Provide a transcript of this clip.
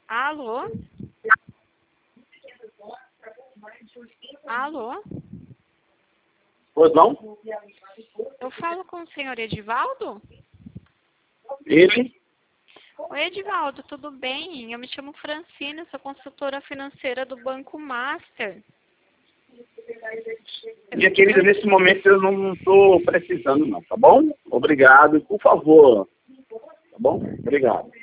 Alô? Alô? Pois não? Eu falo com o senhor Edivaldo? Ele? Oi, Edivaldo, tudo bem? Eu me chamo Francina, sou consultora financeira do Banco Master. Minha querida, nesse momento eu não estou precisando não, tá bom? Obrigado, por favor. Tá bom? Obrigado.